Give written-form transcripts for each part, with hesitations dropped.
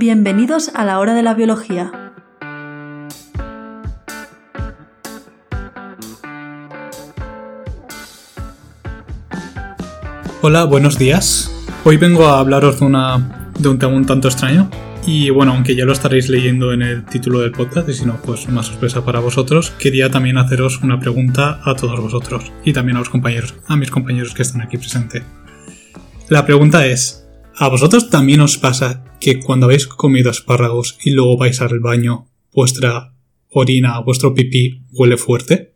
Bienvenidos a la hora de la biología. Hola, buenos días. Hoy vengo a hablaros de un tema un tanto extraño. Y bueno, aunque ya lo estaréis leyendo en el título del podcast, y si no, pues una sorpresa para vosotros, quería también haceros una pregunta a todos vosotros y también a mis compañeros que están aquí presentes. La pregunta es, ¿a vosotros también os pasa que cuando habéis comido espárragos y luego vais al baño, vuestra orina, vuestro pipí huele fuerte?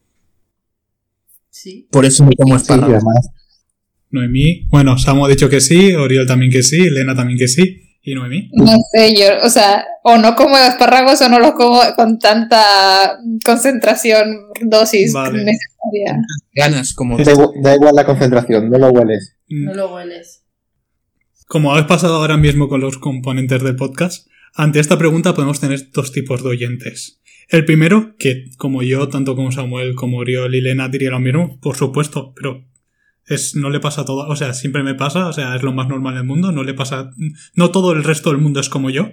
Sí. Por eso me como espárragos. Sí, Noemí, bueno, Samu ha dicho que sí, Oriol también que sí, Elena también que sí, ¿y Noemí? No sé, yo, o sea, o no como espárragos o no los como con tanta concentración, dosis necesaria. Ganas, como... Da igual la concentración, no lo hueles. No lo hueles. Como habéis pasado ahora mismo con los componentes del podcast, ante esta pregunta podemos tener dos tipos de oyentes. El primero, que como yo, tanto como Samuel, como Oriol y Elena diría lo mismo, por supuesto, pero no le pasa a todo, o sea, siempre me pasa, o sea, es lo más normal del mundo, no todo el resto del mundo es como yo.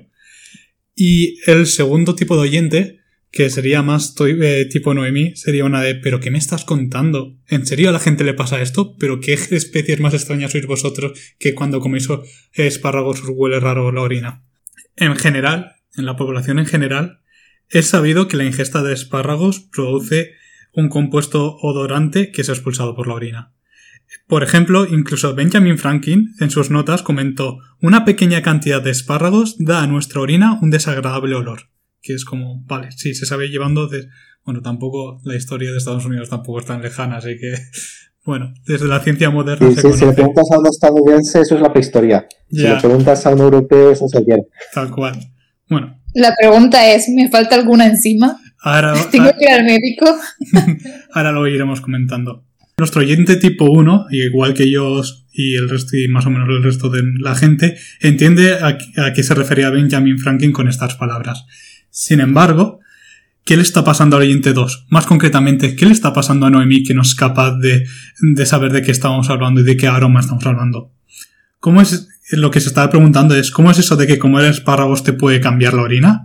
Y el segundo tipo de oyente, que sería más tipo Noemí, sería una de, ¿pero qué me estás contando? ¿En serio a la gente le pasa esto? ¿Pero qué especies más extrañas sois vosotros que cuando coméis espárragos os huele raro la orina? En general, en la población en general, es sabido que la ingesta de espárragos produce un compuesto odorante que es expulsado por la orina. Por ejemplo, incluso Benjamin Franklin en sus notas comentó: una pequeña cantidad de espárragos da a nuestra orina un desagradable olor. Que es como, vale, sí, se sabe llevando bueno, tampoco la historia de Estados Unidos tampoco es tan lejana, así que, bueno, desde la ciencia moderna se conoce. Si le preguntas a un estadounidense, eso es la prehistoria. Si le preguntas a un europeo, eso es ayer. Tal cual. Bueno. La pregunta es, ¿me falta alguna enzima? ¿Tengo que ir al médico? Ahora lo iremos comentando. Nuestro oyente tipo 1, igual que yo y el resto, y más o menos el resto de la gente, entiende a qué se refería Benjamin Franklin con estas palabras. Sin embargo, ¿qué le está pasando al oyente 2? Más concretamente, ¿qué le está pasando a Noemí que no es capaz de saber de qué estábamos hablando y de qué aroma estamos hablando? ¿Cómo es? Lo que se estaba preguntando es, ¿cómo es eso de que comer espárragos te puede cambiar la orina?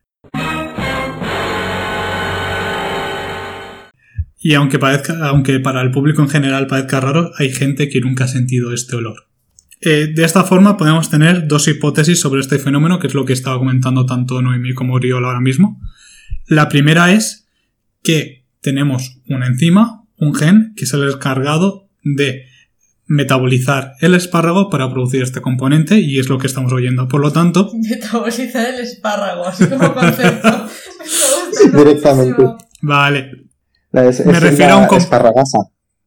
Y aunque para el público en general parezca raro, hay gente que nunca ha sentido este olor. De esta forma podemos tener dos hipótesis sobre este fenómeno, que es lo que estaba comentando tanto Noemí como Oriol ahora mismo. La primera es que tenemos una enzima, un gen, que es el encargado de metabolizar el espárrago para producir este componente, y es lo que estamos oyendo. Por lo tanto... Metabolizar el espárrago, así como concepto. Directamente. Vale. Me refiero a un esparragasa.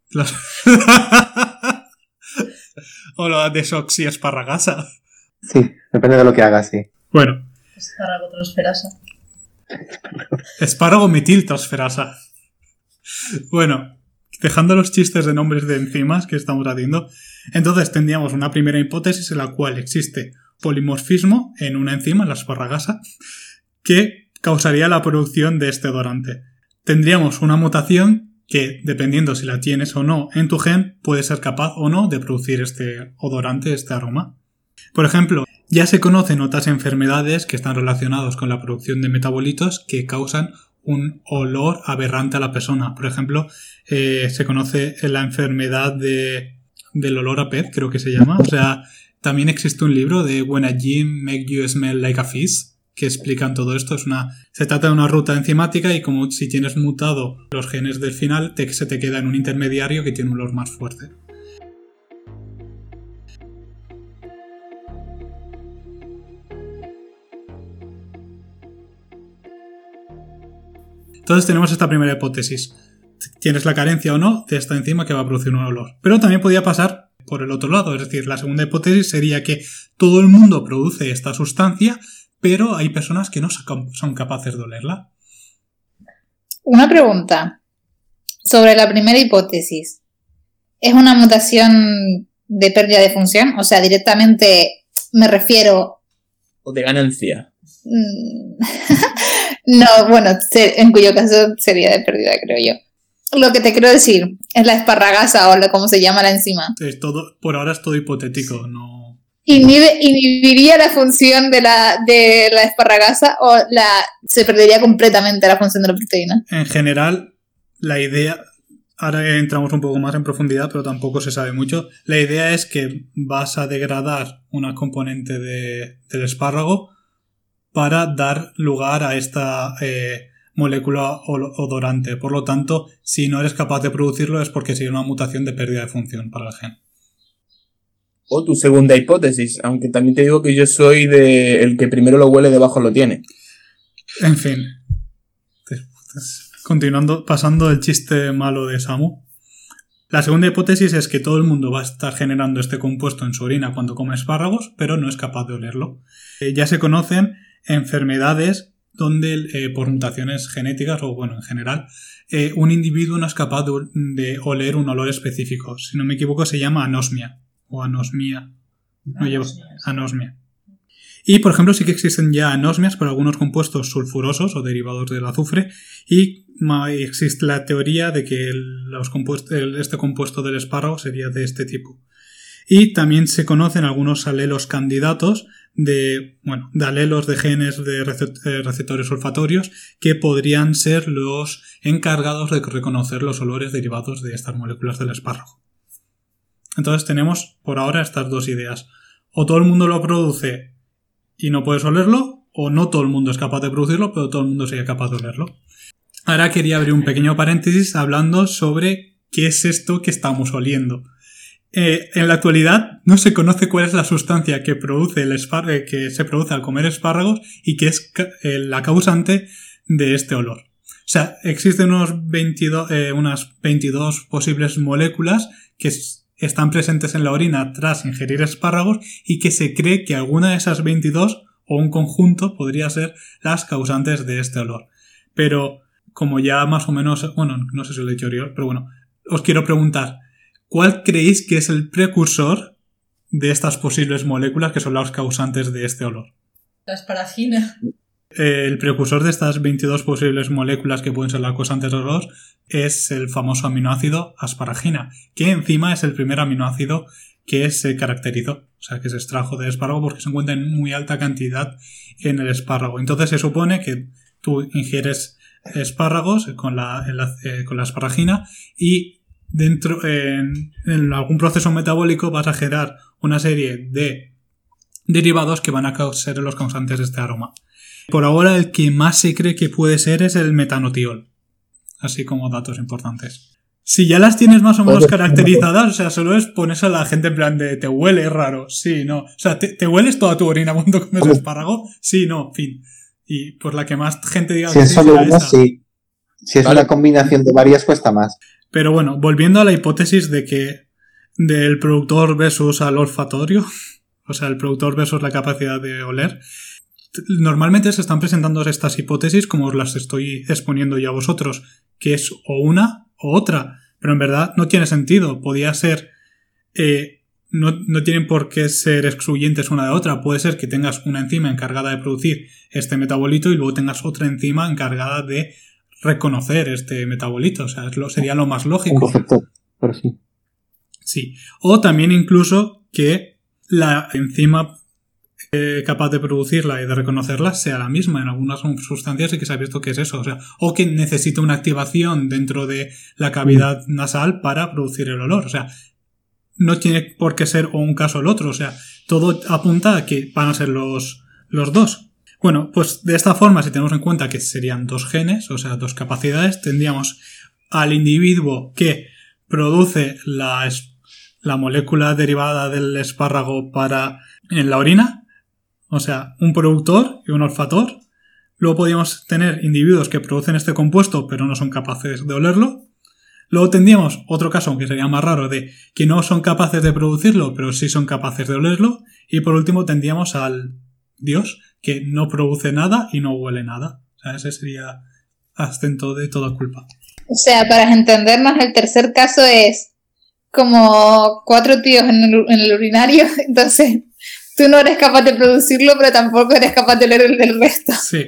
O la desoxiesparragasa. Sí, depende de lo que hagas, sí. Bueno. Espárrago transferasa. Espárrago metiltransferasa. Bueno, dejando los chistes de nombres de enzimas que estamos haciendo, entonces tendríamos una primera hipótesis en la cual existe polimorfismo en una enzima, la esparragasa, que causaría la producción de este odorante. Tendríamos una mutación que, dependiendo si la tienes o no en tu gen, puede ser capaz o no de producir este odorante, este aroma. Por ejemplo, ya se conocen otras enfermedades que están relacionadas con la producción de metabolitos que causan un olor aberrante a la persona. Por ejemplo, se conoce la enfermedad del olor a pez, creo que se llama. O sea, también existe un libro de When a Gene Make You Smell Like a Fish, que explican todo esto. Se trata de una ruta enzimática y como si tienes mutado los genes del final, se te queda en un intermediario que tiene un olor más fuerte. Entonces tenemos esta primera hipótesis. Tienes la carencia o no de esta enzima que va a producir un olor. Pero también podría pasar por el otro lado. Es decir, la segunda hipótesis sería que todo el mundo produce esta sustancia, pero hay personas que no son capaces de olerla. Una pregunta sobre la primera hipótesis. ¿Es una mutación de pérdida de función? O sea, directamente me refiero... ¿O de ganancia? No, bueno, en cuyo caso sería de pérdida, creo yo. Lo que te quiero decir es la esparragasa o como se llama la enzima. Por ahora es todo hipotético, no... ¿inhibiría la función de la esparragasa o se perdería completamente la función de la proteína? En general, la idea... Ahora entramos un poco más en profundidad, pero tampoco se sabe mucho. La idea es que vas a degradar una componente del espárrago para dar lugar a esta molécula odorante. Por lo tanto, si no eres capaz de producirlo es porque sería una mutación de pérdida de función para el gen. O tu segunda hipótesis, aunque también te digo que yo soy el que primero lo huele debajo lo tiene. En fin. Continuando, pasando el chiste malo de Samu. La segunda hipótesis es que todo el mundo va a estar generando este compuesto en su orina cuando come espárragos, pero no es capaz de olerlo. Ya se conocen enfermedades donde por mutaciones genéticas o bueno en general un individuo no es capaz de oler un olor específico. Si no me equivoco se llama anosmia o anosmia. No lleva anosmia. Y por ejemplo sí que existen ya anosmias por algunos compuestos sulfurosos o derivados del azufre y existe la teoría de que este compuesto del espárrago sería de este tipo. Y también se conocen algunos alelos candidatos de alelos de genes de receptores olfatorios que podrían ser los encargados de reconocer los olores derivados de estas moléculas del espárrago. Entonces tenemos por ahora estas dos ideas. O todo el mundo lo produce y no puedes olerlo, o no todo el mundo es capaz de producirlo, pero todo el mundo sería capaz de olerlo. Ahora quería abrir un pequeño paréntesis hablando sobre qué es esto que estamos oliendo. En la actualidad no se conoce cuál es la sustancia que que se produce al comer espárragos y que es la causante de este olor. O sea, existen unas 22 posibles moléculas que están presentes en la orina tras ingerir espárragos y que se cree que alguna de esas 22 o un conjunto podría ser las causantes de este olor. Pero como ya más o menos, no sé si lo he dicho Oriol, pero bueno, os quiero preguntar, ¿cuál creéis que es el precursor de estas posibles moléculas que son las causantes de este olor? La asparagina. El precursor de estas 22 posibles moléculas que pueden ser las causantes del olor es el famoso aminoácido asparagina, que encima es el primer aminoácido que se caracterizó, o sea, que se extrajo del espárrago porque se encuentra en muy alta cantidad en el espárrago. Entonces se supone que tú ingieres espárragos con la asparagina y dentro en algún proceso metabólico vas a generar una serie de derivados que van a ser los causantes de este aroma. Por ahora el que más se cree que puede ser es el metanotiol, así como datos importantes. Si ya las tienes más o menos caracterizadas, o sea, solo es ponerse a la gente en plan de ¿te huele raro? Sí, no. O sea, ¿te hueles toda tu orina cuando comes espárrago? Sí, no, fin. Y por la que más gente diga si que es solo una, sí. Si es una combinación de varias, cuesta más. Pero bueno, volviendo a la hipótesis de que del productor versus al olfatorio, o sea, el productor versus la capacidad de oler, normalmente se están presentando estas hipótesis como os las estoy exponiendo yo a vosotros, que es o una o otra, pero en verdad no tiene sentido. Podía ser no tienen por qué ser excluyentes una de otra. Puede ser que tengas una enzima encargada de producir este metabolito y luego tengas otra enzima encargada de reconocer este metabolito. O sea, sería lo más lógico. Un receptor, pero sí. Sí. O también incluso que la enzima capaz de producirla y de reconocerla sea la misma. En algunas sustancias sí que se ha visto que es eso. O que necesita una activación dentro de la cavidad nasal para producir el olor. O sea, no tiene por qué ser o un caso o el otro. O sea, todo apunta a que van a ser los dos. Bueno, pues de esta forma, si tenemos en cuenta que serían dos genes, o sea, dos capacidades, tendríamos al individuo que produce la molécula derivada del espárrago en la orina, o sea, un productor y un olfator. Luego podríamos tener individuos que producen este compuesto pero no son capaces de olerlo. Luego tendríamos otro caso, que sería más raro, de que no son capaces de producirlo pero sí son capaces de olerlo. Y por último tendríamos al Dios, que no produce nada y no huele nada. O sea, ese sería abstento de toda culpa. O sea, para entendernos, el tercer caso es como 4 tíos en el urinario, entonces tú no eres capaz de producirlo, pero tampoco eres capaz de oler el resto. Sí.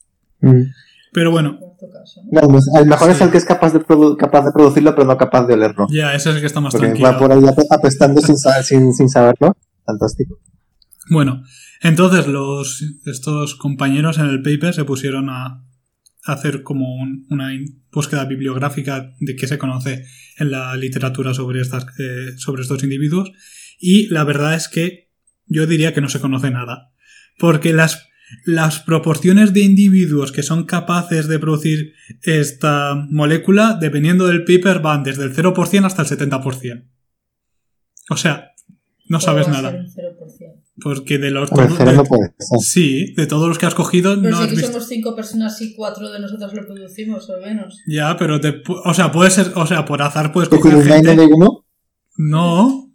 Pero bueno. No, el mejor es el que es capaz de producirlo, pero no capaz de olerlo. Ya, ese es el que está más porque tranquilo. va por ahí apestando sin saberlo. Fantástico. Bueno, entonces estos compañeros en el paper se pusieron a hacer como una búsqueda bibliográfica de qué se conoce en la literatura sobre estos individuos, y la verdad es que yo diría que no se conoce nada, porque las proporciones de individuos que son capaces de producir esta molécula, dependiendo del paper, van desde el 0% hasta el 70%. O sea, no sabes nada. Ser un 0%. Porque de los... Hombre, cero no puede ser. Sí, de todos los que has cogido... Pero no si has aquí visto... somos 5 personas y 4 de nosotros lo producimos, o menos. Ya, pero puede ser... O sea, por azar puedes ¿Que coger tiene un gente... año de uno? No.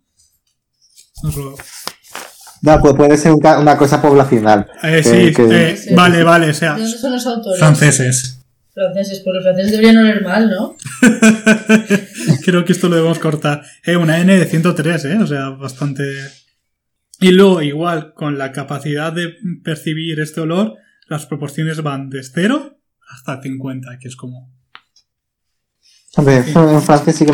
No, pues puede ser una cosa poblacional. Sí, Sí. vale, o sea... ¿De dónde son los autores? Franceses. Franceses, pues los franceses deberían oler mal, ¿no? Creo que esto lo debemos cortar. Una N de 103, o sea, bastante... Y luego, igual, con la capacidad de percibir este olor, las proporciones van de 0 hasta 50, que es como... Hombre, en Francia sí que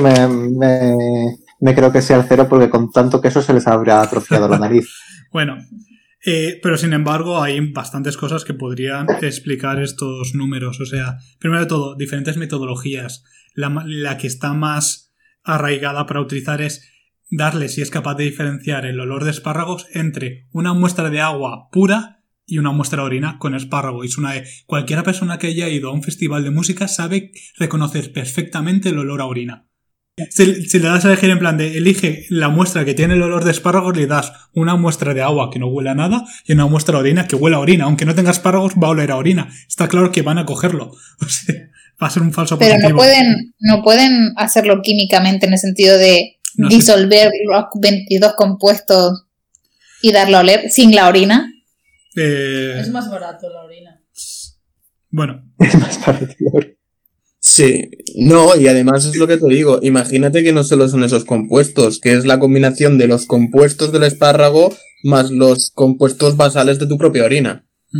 me creo que sea el 0 porque con tanto queso se les habría atrofiado la nariz. Bueno, pero sin embargo hay bastantes cosas que podrían explicar estos números. O sea, primero de todo, diferentes metodologías. La que está más arraigada para utilizar es darle, si es capaz de diferenciar el olor de espárragos entre una muestra de agua pura y una muestra de orina con espárrago. Y es cualquiera persona que haya ido a un festival de música sabe reconocer perfectamente el olor a orina. Si le das a elegir en plan de elige la muestra que tiene el olor de espárragos, le das una muestra de agua que no huele a nada y una muestra de orina que huele a orina. Aunque no tenga espárragos, va a oler a orina. Está claro que van a cogerlo. O sea, va a ser un falso Pero positivo. no pueden hacerlo químicamente en el sentido de No sé. disolver los 22 compuestos y darlo a oler sin la orina. Es más barato la orina. Bueno, Es más parecido. Sí, no, y además es lo que te digo, imagínate que no solo son esos compuestos, que es la combinación de los compuestos del espárrago más los compuestos basales de tu propia orina.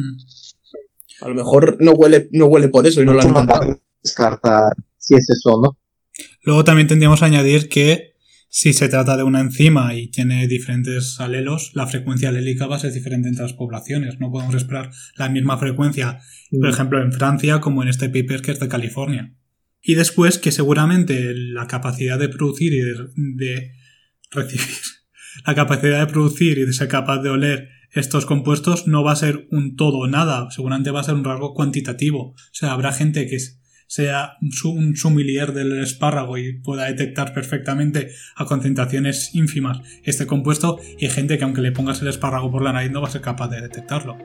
A lo mejor no huele por eso y no lo han notado. Descartar si es eso o no. luego también tendríamos que añadir que si se trata de una enzima y tiene diferentes alelos, la frecuencia alélica va a ser diferente entre las poblaciones. No podemos esperar la misma frecuencia, por ejemplo, en Francia como en este paper que es de California. Y después que seguramente la capacidad de producir y de recibir, la capacidad de producir y de ser capaz de oler estos compuestos no va a ser un todo o nada, seguramente va a ser un rasgo cuantitativo. O sea, habrá gente que sea un sommelier del espárrago y pueda detectar perfectamente a concentraciones ínfimas este compuesto, y hay gente que aunque le pongas el espárrago por la nariz no va a ser capaz de detectarlo.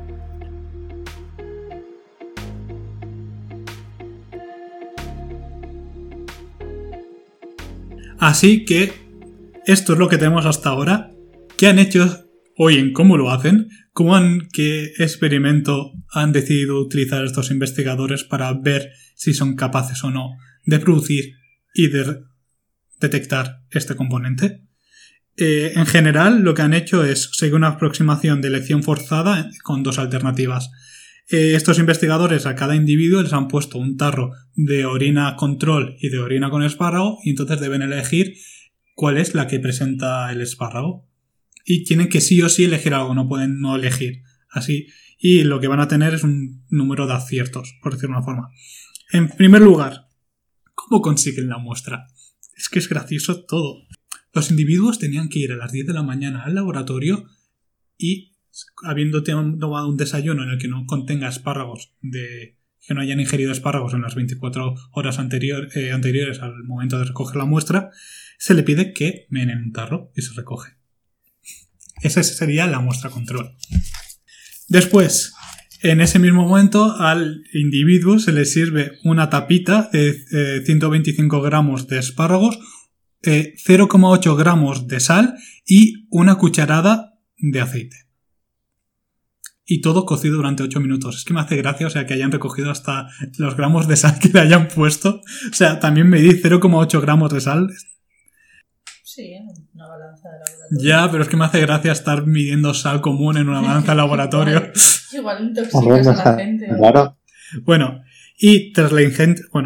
Así que esto es lo que tenemos hasta ahora. ¿Qué han hecho hoy en cómo lo hacen? ¿Qué experimento han decidido utilizar estos investigadores para ver si son capaces o no de producir y de detectar este componente? En general, lo que han hecho es seguir una aproximación de elección forzada con dos alternativas. Estos investigadores a cada individuo les han puesto un tarro de orina control y de orina con espárrago, y entonces deben elegir cuál es la que presenta el espárrago. Y tienen que sí o sí elegir algo, no pueden no elegir. Así. Y lo que van a tener es un número de aciertos, por decirlo de una forma. En primer lugar, ¿cómo consiguen la muestra? Es que es gracioso todo. Los individuos tenían que ir a las 10 de la mañana al laboratorio y, habiendo tomado un desayuno en el que no contenga espárragos, que no hayan ingerido espárragos en las 24 horas anteriores al momento de recoger la muestra, se le pide que meen en un tarro y se recoge. Esa sería la muestra control. Después, en ese mismo momento, al individuo se le sirve una tapita de 125 gramos de espárragos, 0,8 gramos de sal y una cucharada de aceite. Y todo cocido durante 8 minutos. Es que me hace gracia, o sea, que hayan recogido hasta los gramos de sal que le hayan puesto. O sea, también medí 0,8 gramos de sal. Sí, una balanza de laboratorio. Ya, pero es que me hace gracia estar midiendo sal común en una balanza de laboratorio. Igual intoxicas a la gente. Claro. Bueno, y tras la ingente... Bueno,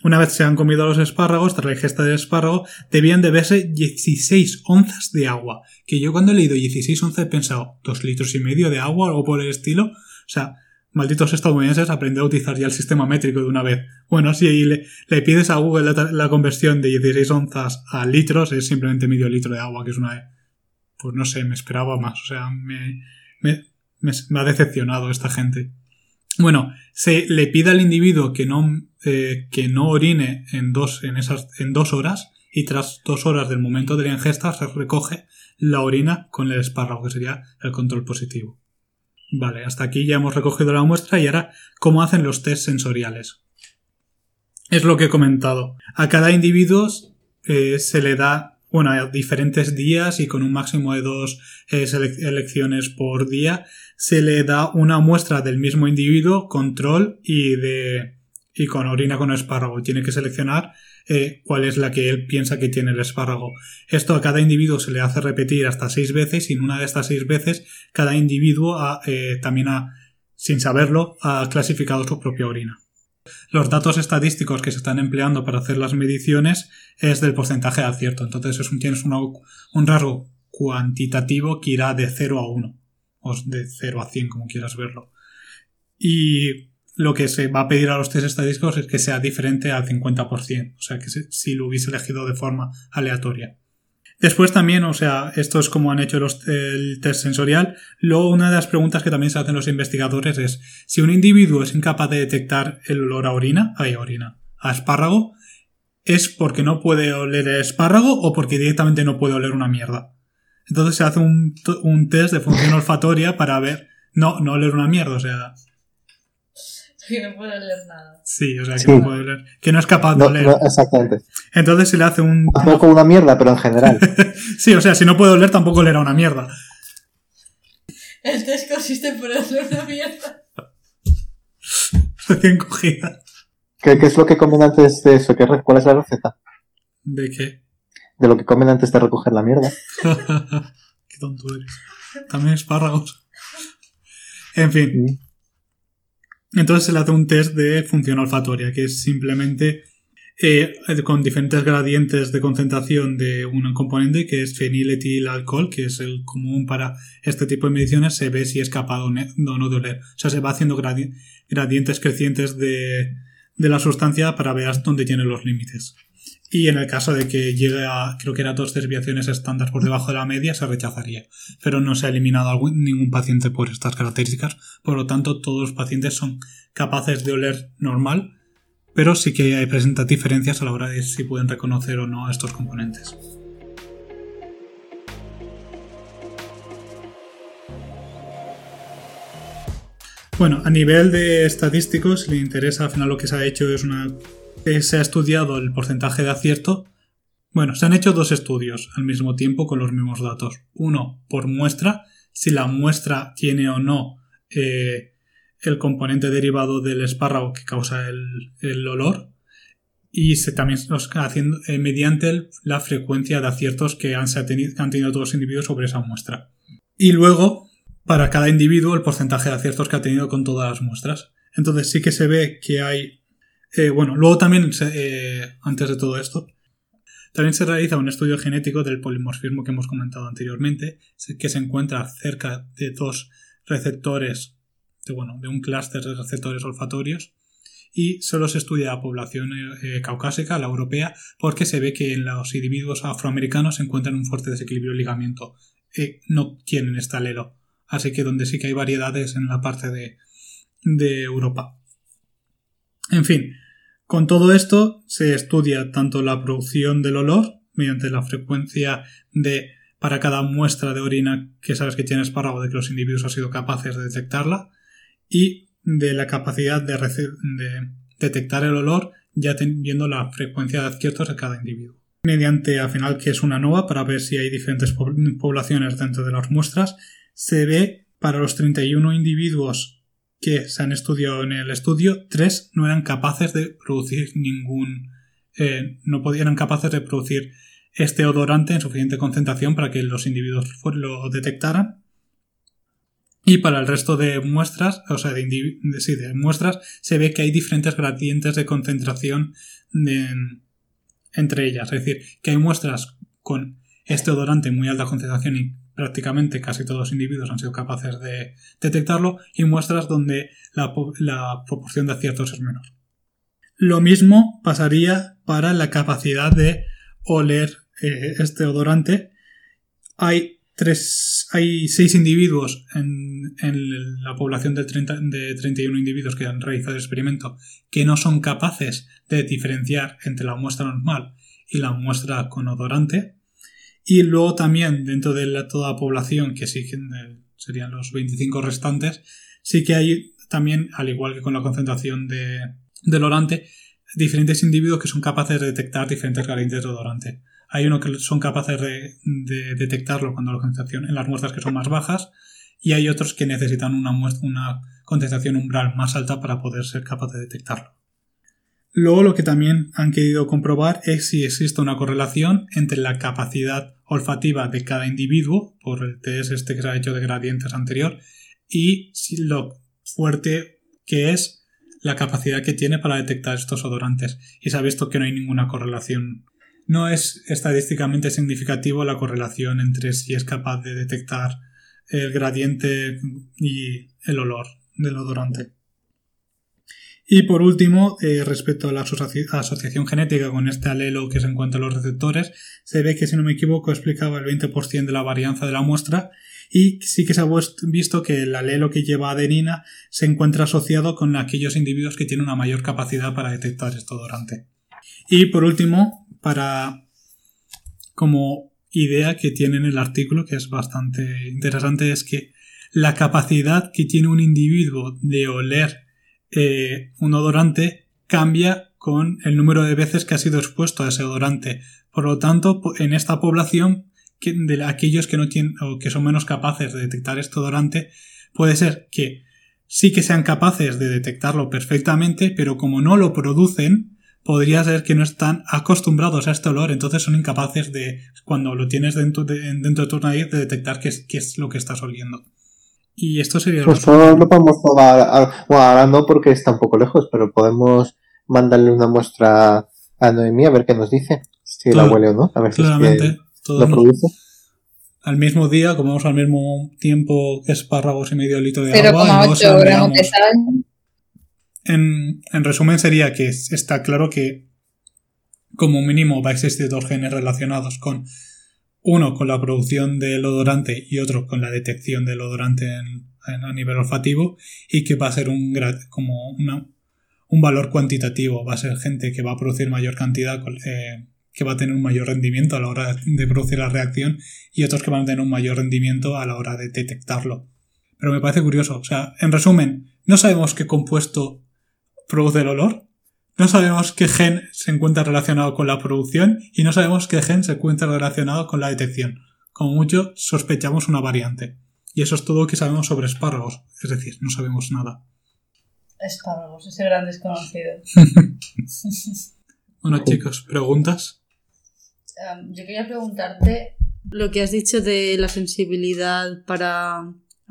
Una vez se han comido los espárragos, tras la ingesta del espárrago, debían beberse 16 onzas de agua. Que yo cuando he leído 16 onzas he pensado, ¿2,5 litros de agua o algo por el estilo? O sea, malditos estadounidenses, aprender a utilizar ya el sistema métrico de una vez. Bueno, si le pides a Google la conversión de 16 onzas a litros, es simplemente medio litro de agua, que es una... Pues no sé, me esperaba más. O sea, me ha decepcionado esta gente. Bueno, se le pide al individuo que no orine en 2 horas, y tras 2 horas del momento de la ingesta se recoge la orina con el espárrago, que sería el control positivo. Vale, hasta aquí ya hemos recogido la muestra y ahora, ¿cómo hacen los test sensoriales? Es lo que he comentado. A cada individuo se le da, a diferentes días y con un máximo de 2 elecciones por día, se le da una muestra del mismo individuo, control y con orina con espárrago. Tiene que seleccionar cuál es la que él piensa que tiene el espárrago. Esto a cada individuo se le hace repetir hasta 6 veces y en una de estas 6 veces cada individuo sin saberlo, ha clasificado su propia orina. Los datos estadísticos que se están empleando para hacer las mediciones es del porcentaje de acierto. Entonces tienes un rasgo cuantitativo que irá de 0 a 1 o de 0 a 100, como quieras verlo. Y lo que se va a pedir a los test estadísticos es que sea diferente al 50%, o sea que si lo hubiese elegido de forma aleatoria. Después también, esto es como han hecho el test sensorial. Luego, una de las preguntas que también se hacen los investigadores es si un individuo es incapaz de detectar el olor a espárrago, ¿es porque no puede oler el espárrago o porque directamente no puede oler una mierda? Entonces se hace un test de función olfatoria para ver, no oler una mierda, Que no puedo leer nada. Sí, que no puede oler, que no es capaz de oler. No, exactamente. Entonces se le hace tampoco una mierda, pero en general. Sí, si no puede oler tampoco olerá una mierda. El test consiste en ponerle una mierda. Recién cogida. ¿Qué es lo que comen antes de eso? ¿Cuál es la receta? ¿De qué? De lo que comen antes de recoger la mierda. Qué tonto eres. También espárragos. En fin. Entonces se le hace un test de función olfatoria, que es simplemente con diferentes gradientes de concentración de un componente, que es feniletilalcohol, que es el común para este tipo de mediciones. Se ve si es capaz o no de oler. O sea, se va haciendo gradientes crecientes de la sustancia para ver hasta dónde tiene los límites. Y en el caso de que llegue a, creo que era 2 desviaciones estándar por debajo de la media, se rechazaría. Pero no se ha eliminado ningún paciente por estas características. Por lo tanto, todos los pacientes son capaces de oler normal, pero sí que presenta diferencias a la hora de si pueden reconocer o no estos componentes. Bueno, a nivel de estadísticos, si le interesa, al final lo que se ha hecho se ha estudiado el porcentaje de acierto. Bueno, se han hecho 2 estudios al mismo tiempo con los mismos datos. Uno por muestra, si la muestra tiene o no el componente derivado del espárrago que causa el olor, y también haciendo mediante la frecuencia de aciertos que han tenido todos los individuos sobre esa muestra. Y luego, para cada individuo, el porcentaje de aciertos que ha tenido con todas las muestras. Entonces sí que se ve que hay... luego también, antes de todo esto, también se realiza un estudio genético del polimorfismo que hemos comentado anteriormente, que se encuentra cerca de 2 receptores, de un clúster de receptores olfatorios, y solo se estudia la población caucásica, la europea, porque se ve que en los individuos afroamericanos se encuentran un fuerte desequilibrio de ligamiento. No tienen este alelo, así que donde sí que hay variedades en la parte de Europa. En fin, con todo esto se estudia tanto la producción del olor mediante la frecuencia para cada muestra de orina que sabes que tiene espárrago, de que los individuos han sido capaces de detectarla, y de la capacidad de detectar el olor ya viendo la frecuencia de aciertos de cada individuo. Mediante, al final, que es una ANOVA, para ver si hay diferentes poblaciones dentro de las muestras, se ve para los 31 individuos que se han estudiado en el estudio, 3 no eran capaces de producir eran capaces de producir este odorante en suficiente concentración para que los individuos lo detectaran. Y para el resto de muestras, de muestras, se ve que hay diferentes gradientes de concentración entre ellas. Es decir, que hay muestras con este odorante en muy alta concentración y prácticamente casi todos los individuos han sido capaces de detectarlo, y muestras donde la proporción de aciertos es menor. Lo mismo pasaría para la capacidad de oler este odorante. Hay 6 individuos en la población de 31 individuos que han realizado el experimento que no son capaces de diferenciar entre la muestra normal y la muestra con odorante. Y luego también dentro de toda la población, que sí serían los 25 restantes, sí que hay también, al igual que con la concentración del odorante, diferentes individuos que son capaces de detectar diferentes gradientes de odorante. Hay unos que son capaces de detectarlo cuando la concentración en las muestras que son más bajas, y hay otros que necesitan una concentración umbral más alta para poder ser capaz de detectarlo. Luego lo que también han querido comprobar es si existe una correlación entre la capacidad olfativa de cada individuo, por el test que se ha hecho de gradientes anterior, y si lo fuerte que es la capacidad que tiene para detectar estos odorantes. Y se ha visto que no hay ninguna correlación. No es estadísticamente significativo la correlación entre si es capaz de detectar el gradiente y el olor del odorante. Y por último, respecto a la asociación genética con este alelo que se encuentra en los receptores, se ve que, si no me equivoco, explicaba el 20% de la varianza de la muestra, y sí que se ha visto que el alelo que lleva adenina se encuentra asociado con aquellos individuos que tienen una mayor capacidad para detectar este odorante. Y por último, como idea que tiene en el artículo, que es bastante interesante, es que la capacidad que tiene un individuo de oler un odorante cambia con el número de veces que ha sido expuesto a ese odorante. Por lo tanto, en esta población, de aquellos que no tienen o que son menos capaces de detectar este odorante, puede ser que sí que sean capaces de detectarlo perfectamente, pero como no lo producen, podría ser que no están acostumbrados a este olor, entonces son incapaces de, cuando lo tienes dentro de tu nariz, de detectar qué es lo que estás oliendo. Y esto sería pues todo lo podemos probar. Bueno, ahora no, porque está un poco lejos, pero podemos mandarle una muestra a Noemí a ver qué nos dice, si la huele o no, a ver si claramente, lo produce. Al mismo día, comemos al mismo tiempo espárragos y medio litro de pero agua. 0,8 gramos de sal. En resumen, sería que está claro que como mínimo va a existir 2 genes relacionados, uno con la producción del odorante y otro con la detección del odorante a nivel olfativo, y que va a ser un valor cuantitativo. Va a ser gente que va a producir mayor cantidad, que va a tener un mayor rendimiento a la hora de producir la reacción, y otros que van a tener un mayor rendimiento a la hora de detectarlo. Pero me parece curioso. O sea, en resumen, no sabemos qué compuesto produce el olor, no sabemos qué gen se encuentra relacionado con la producción, y no sabemos qué gen se encuentra relacionado con la detección. Como mucho, sospechamos una variante. Y eso es todo lo que sabemos sobre espárragos. Es decir, no sabemos nada. Espárragos, ese gran desconocido. Bueno, chicos, ¿preguntas? Yo quería preguntarte lo que has dicho de la sensibilidad para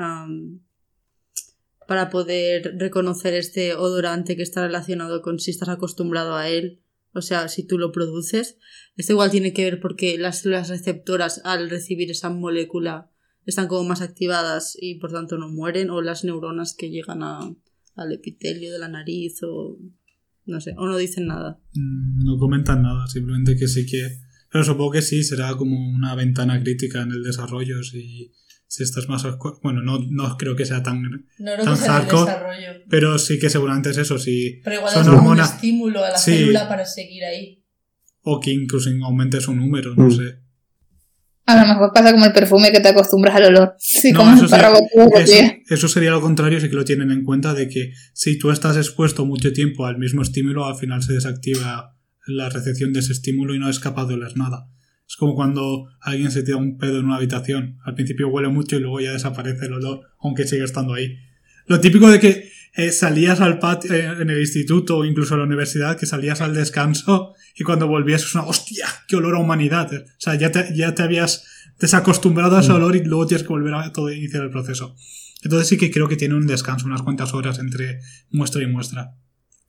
poder reconocer este odorante que está relacionado con si estás acostumbrado a él, o sea, si tú lo produces. Esto igual tiene que ver porque las células receptoras, al recibir esa molécula, están como más activadas y por tanto no mueren, o las neuronas que llegan al epitelio de la nariz, o no sé, o no dicen nada. No comentan nada, simplemente que sí que... Pero supongo que sí, será como una ventana crítica en el desarrollo, si estás más... Bueno, no creo que sea tan hardcore, pero sí que seguramente es eso, si pero igual son es hormonas, un estímulo a la célula para seguir ahí. O que incluso aumente su número, no sé. A lo mejor pasa como el perfume, que te acostumbras al olor. Si No, comes espárragos todos los días. Eso sería lo contrario, sí que lo tienen en cuenta, de que si tú estás expuesto mucho tiempo al mismo estímulo, al final se desactiva la recepción de ese estímulo y no es capaz de oler nada. Es como cuando alguien se tira un pedo en una habitación. Al principio huele mucho y luego ya desaparece el olor, aunque sigue estando ahí. Lo típico de que salías al patio en el instituto o incluso en la universidad, que salías al descanso y cuando volvías es una ¡hostia! ¡Qué olor a humanidad! O sea, ya te habías desacostumbrado a ese olor y luego tienes que volver a todo iniciar el proceso. Entonces sí que creo que tiene un descanso, unas cuantas horas entre muestra y muestra.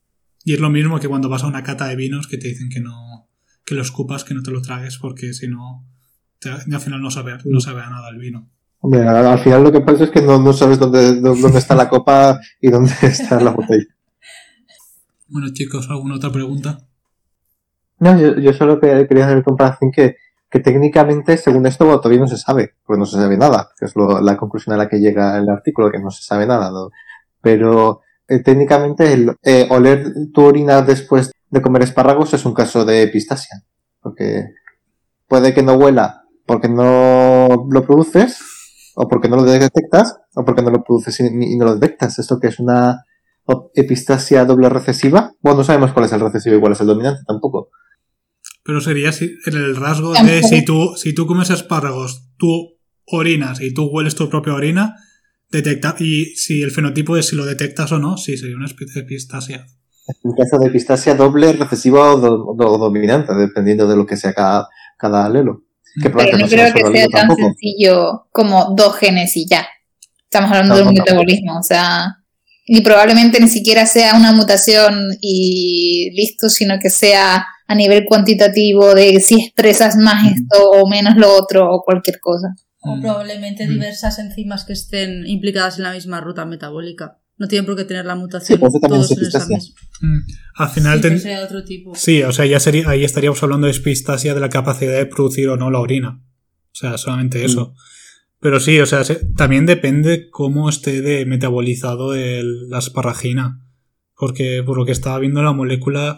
Y es lo mismo que cuando vas a una cata de vinos que te dicen que no, que lo escupas, que no te lo tragues, porque si no, al final no sabe a nada el vino. Hombre, al final lo que pasa es que no sabes dónde está la copa y dónde está la botella. Bueno, chicos, ¿alguna otra pregunta? No, yo solo quería hacer comparación que técnicamente, según esto, bueno, todavía no se sabe, porque no se sabe nada, que es la conclusión a la que llega el artículo, que no se sabe nada, ¿no? Pero técnicamente oler tu orina después de comer espárragos es un caso de epistasia, porque puede que no huela porque no lo produces, o porque no lo detectas, o porque no lo produces y no lo detectas. ¿Esto que es una epistasia doble recesiva? Bueno, no sabemos cuál es el recesivo y cuál es el dominante tampoco. Pero sería el rasgo de si tú comes espárragos, tú orinas y tú hueles tu propia orina, detecta, y si el fenotipo es si lo detectas o no, sí, sería una epistasia. Es un caso de epistasia doble recesiva o dominante, dependiendo de lo que sea cada alelo. Pero no creo que sea tan sencillo como 2 genes y ya. Estamos hablando de un metabolismo, o sea, y probablemente ni siquiera sea una mutación y listo, sino que sea a nivel cuantitativo de si expresas más esto o menos lo otro o cualquier cosa. O probablemente diversas enzimas que estén implicadas en la misma ruta metabólica. No tienen por qué tener la mutación todos en esa misma. Al final sería otro tipo. Sí, o sea, ahí estaríamos hablando de epistasia de la capacidad de producir o no la orina. O sea, solamente eso. Pero sí, o sea, también depende cómo esté de metabolizado la asparagina. Porque por lo que estaba viendo la molécula...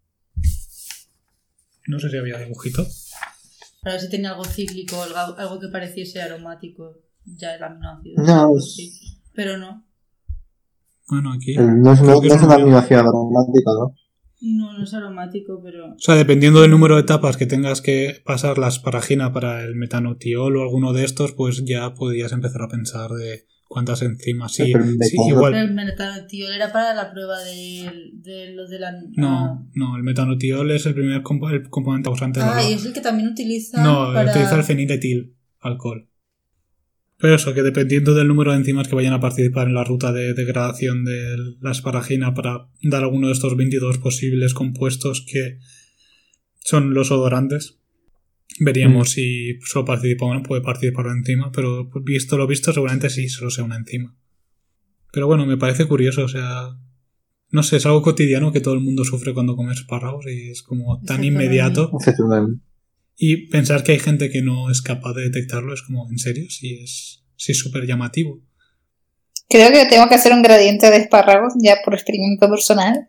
No sé si había dibujito. Para ver si tenía algo cíclico, algo que pareciese aromático. Ya el aminoácido. No, sí. Pero no. Bueno, aquí... No es una aminoácido aromática, ¿no? No es aromático, pero... O sea, dependiendo del número de etapas que tengas que pasar la asparagina para el metanotiol o alguno de estos, pues ya podrías empezar a pensar de cuántas enzimas. Sí, igual. Pero el metanotiol era para la prueba de lo de la... No, el metanotiol es el primer componente causante de la droga. Y es el que también utiliza utiliza el feniletil, alcohol. Pero eso, que dependiendo del número de enzimas que vayan a participar en la ruta de degradación de la asparagina para dar alguno de estos 22 posibles compuestos que son los odorantes, veríamos si solo participa o no puede participar una enzima, pero visto lo visto seguramente sí, solo sea una enzima. Pero bueno, me parece curioso, o sea, no sé, es algo cotidiano que todo el mundo sufre cuando come espárragos y es como tan inmediato. Y pensar que hay gente que no es capaz de detectarlo es como, ¿en serio? Sí, es súper llamativo. Creo que tengo que hacer un gradiente de espárragos, ya por experimento personal.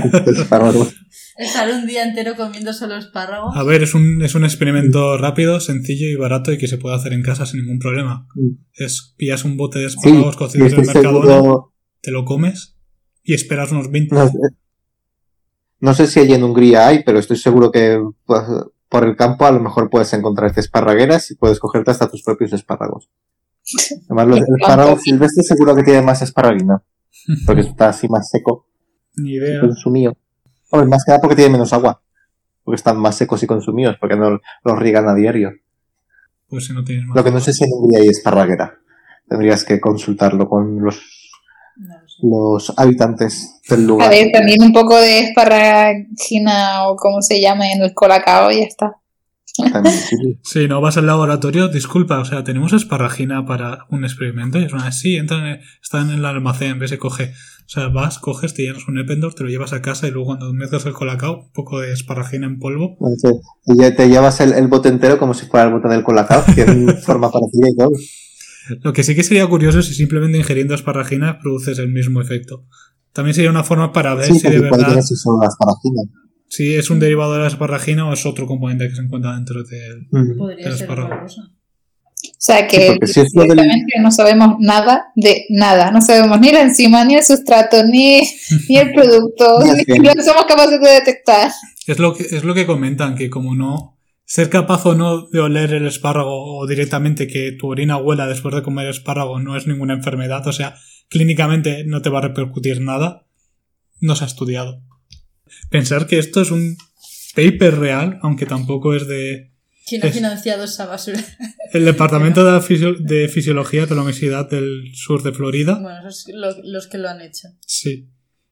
Estar un día entero comiendo solo espárragos. A ver, es un experimento rápido, sencillo y barato y que se puede hacer en casa sin ningún problema. Pillas un bote de espárragos cocidos en el Mercadona, te lo comes y esperas unos 20. No sé si allí en Hungría hay, pero estoy seguro que... por el campo a lo mejor puedes encontrarte esparragueras y puedes cogerte hasta tus propios espárragos. Además, el espárrago silvestre seguro que tiene más esparraguina, porque está así más seco. Ni idea. Consumido. Hombre, más que nada porque tiene menos agua, porque están más secos y consumidos, porque no los riegan a diario. Pues si no tienes más. Lo que no sé si en Hungría hay esparraguera. Tendrías que consultarlo con los habitantes del lugar. A ver, también un poco de esparragina o como se llame en el colacao y ya está. Sí, no vas al laboratorio, disculpa, o sea, tenemos esparragina para un experimento y es una sí, está en el almacén, ves y coge. O sea, vas, coges, te llenas un Eppendorf, te lo llevas a casa y luego cuando mezclas el colacao, un poco de esparragina en polvo. Te llevas el bote entero como si fuera el bote del colacao, que tiene forma parecida y todo. Lo que sí que sería curioso es si simplemente ingiriendo asparagina produces el mismo efecto. También sería una forma para ver si de verdad... Si es un derivado de la asparagina o es otro componente que se encuentra dentro del espárrago. O sea que directamente no sabemos nada de nada. No sabemos ni la enzima, ni el sustrato, ni el producto, ni lo que somos capaces de detectar. Es lo que comentan, que como no... Ser capaz o no de oler el espárrago o directamente que tu orina huela después de comer espárrago no es ninguna enfermedad, o sea, clínicamente no te va a repercutir nada, no se ha estudiado. Pensar que esto es un paper real, aunque tampoco es de... ¿Quién ha financiado esa basura? El Departamento de Fisiología de la Universidad del Sur de Florida. Bueno, esos los que lo han hecho. Sí.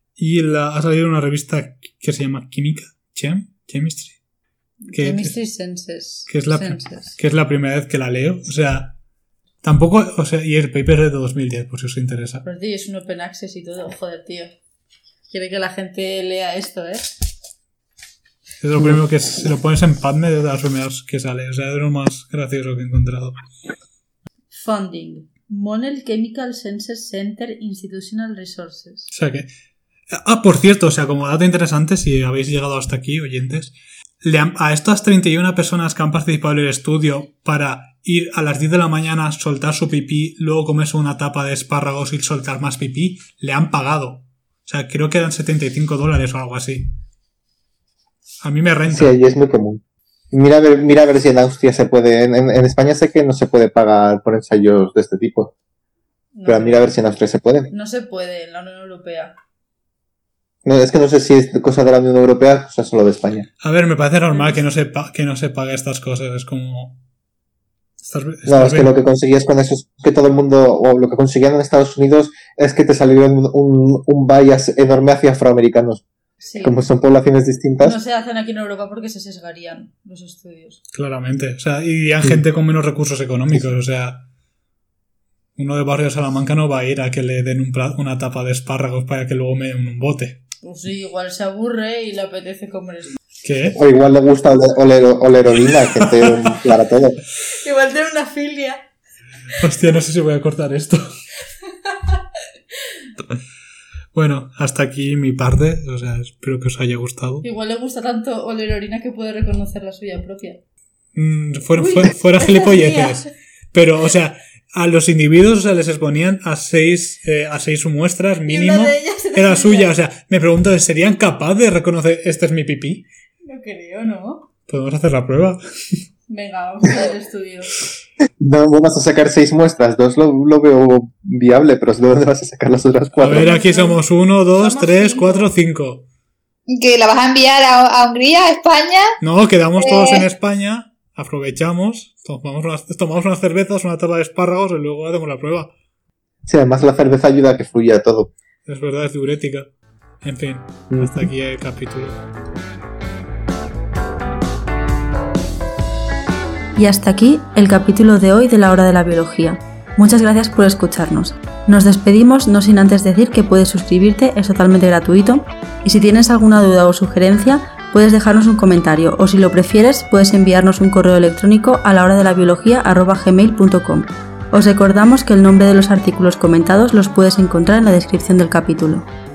y ha salido una revista que se llama Química, Chemistry. Chemistry Senses. Que es la primera vez que la leo. O sea, tampoco... O sea, y el paper es de 2010, por si os interesa. Pero tío, es un open access y todo. Joder, tío. Quiere que la gente lea esto, ¿eh? Es lo primero que si lo pones en PubMed es de las primeras que sale. O sea, es lo más gracioso que he encontrado. Funding. Monell Chemical Senses Center Institutional Resources. O sea que... por cierto, o sea, como dato interesante, si habéis llegado hasta aquí, oyentes, a estas 31 personas que han participado en el estudio para ir a las 10 de la mañana, soltar su pipí, luego comerse una tapa de espárragos y soltar más pipí, le han pagado. O sea, creo que eran $75 o algo así. A mí me renta. Sí, allí es muy común. Mira a ver si en Austria se puede. En España sé que no se puede pagar por ensayos de este tipo. No, pero mira a ver si en Austria se puede. No se puede en la Unión Europea. No, es que no sé si es cosa de la Unión Europea o sea solo de España. A ver, me parece normal que no se pague estas cosas. Es como... No, es que lo que conseguías con eso es que todo el mundo, o lo que conseguían en Estados Unidos es que te salió un bias enorme hacia afroamericanos. Sí. Como son poblaciones distintas. No se hacen aquí en Europa porque se sesgarían los estudios. Claramente. O sea, irían gente con menos recursos económicos. O sea, uno de Barrio de Salamanca no va a ir a que le den una tapa de espárragos para que luego me den un bote. Pues sí, igual se aburre y le apetece comer esto. ¿Qué? O igual le gusta oler orina, que te clara todo. Igual tiene una filia. Hostia, no sé si voy a cortar esto. Bueno, hasta aquí mi parte. O sea, espero que os haya gustado. Igual le gusta tanto oler orina que puede reconocer la suya propia. Fuera gilipolleces. Pero, o sea, a los individuos, o sea, les exponían a seis muestras mínimo. Y una de ellas era suya. O sea, me pregunto, ¿serían capaces de reconocer este es mi pipí? No creo, ¿no? ¿Podemos hacer la prueba? Venga, vamos al estudio. No vas a sacar 6 muestras, 2 lo veo viable, pero ¿de dónde vas a sacar las otras 4? A ver, aquí somos 1, 2, 3, 4, 5. ¿Que la vas a enviar a Hungría, a España? No, quedamos todos en España, aprovechamos, tomamos unas cervezas, una tapa de espárragos y luego hacemos la prueba. Sí, además la cerveza ayuda a que fluya todo. Es verdad, es diurética. En fin, hasta aquí el capítulo. Y hasta aquí el capítulo de hoy de La Hora de la Biología. Muchas gracias por escucharnos. Nos despedimos no sin antes decir que puedes suscribirte, es totalmente gratuito, y si tienes alguna duda o sugerencia, puedes dejarnos un comentario, o si lo prefieres, puedes enviarnos un correo electrónico a lahoradelabiología@gmail.com. Os recordamos que el nombre de los artículos comentados los puedes encontrar en la descripción del capítulo.